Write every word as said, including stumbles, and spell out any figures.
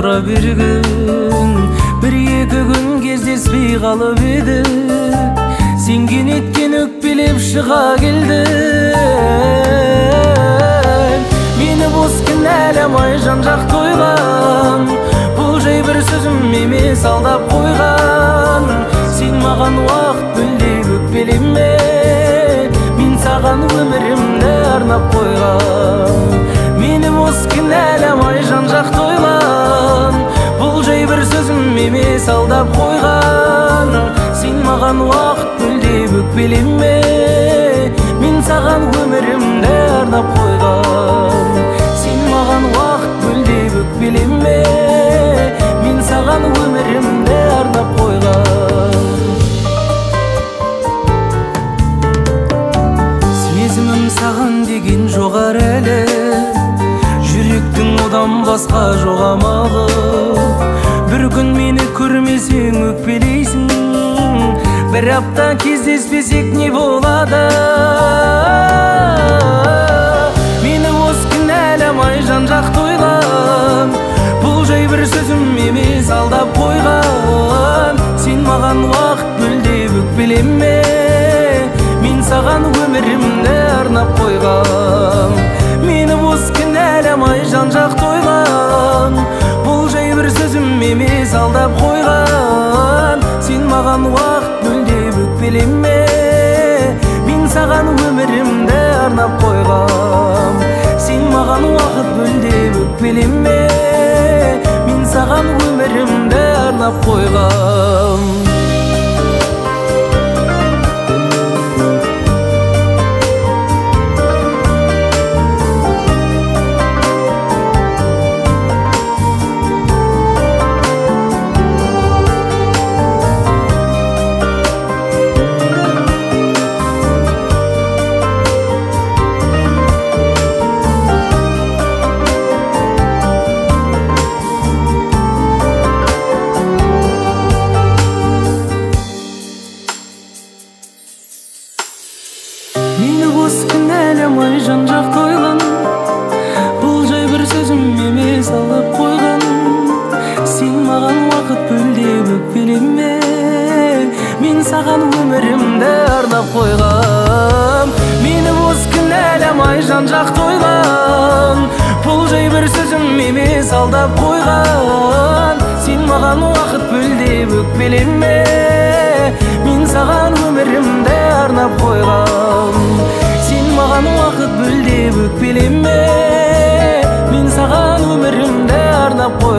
тура бир күн, бир эки күн кездеспей калып едик. Сен кенеттен өкпелеп шыға келдің. Мені бос кінәламай жан-жақ тойған, бұл жай бір сөзім емес алдап қойған. Сен маған уақыт бөлдеп өкпелеме, мен саған өмірімді арнап қойған. Мені бос кінәламай жан-жақ тойған, бұл жай бір сөзім емес алдап қойған. Сен маған уақыт бөлдеп өкпелеме, мен саған өмірімді арнап қойған. Сен маған уақыт бөлдеп өкпелеме, мен саған өмірімді арнап қойған. Сезімім саған деген жоғар әлі, жүректің одан басқа жоқ амалы. Бір күн мені көрмесең өкпелейсің, бір апта кездеспесек не болады? Мені бос кінәламай жан-жақ тойған, бұл жай бір сөзім емес алдап қойған. Сен маған уақыт бөлдеп өкпелеме, мен саған өмірімді арнап қойған. Мені бос кінәламай жан-жақ тойған, бұл жай бір сөзім емес алдап қойған. Сен маған уақыт бөлдеп өкпелеме, мен саған өмірімді арнап қойған. Сен маған уақыт бөлдеп өкпелеме, мен саған өмірімді арнап қойған. Мені бос кінәламай жан-жақ тойған, бұл жай бір сөзім емес алып қойған. Сен маған уақыт бөлдеп өкпелеме, мен саған өмірімді арнап қойған. Мені бос кінәламай жан-жақ тойған, бұл жай бір сөзім емес алдап қойған. Сен маған уақыт бөлдеп өкпелеме, мен саған өмірімді арнап қойған. Сен маған уақыт бөлдеп өкпелеме, мен саған өмірімді арнап қойған.